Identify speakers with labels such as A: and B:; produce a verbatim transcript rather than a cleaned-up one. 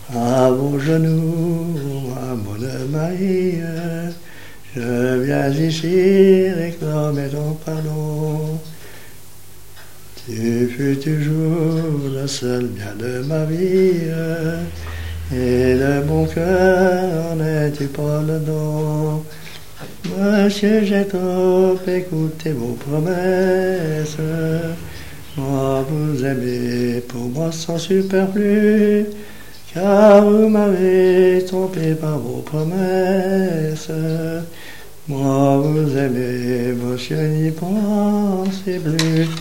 A: À vos genoux, ma bonne Marie, je viens ici réclamer ton pardon. Tu fus toujours le seul bien de ma vie, et de mon cœur n'es-tu pas le don. Monsieur, j'ai trop écouté vos promesses. Moi, vous aimez pour moi sans superflu, car vous m'avez trompé par vos promesses. Moi, vous aimez, monsieur, n'y pensez plus.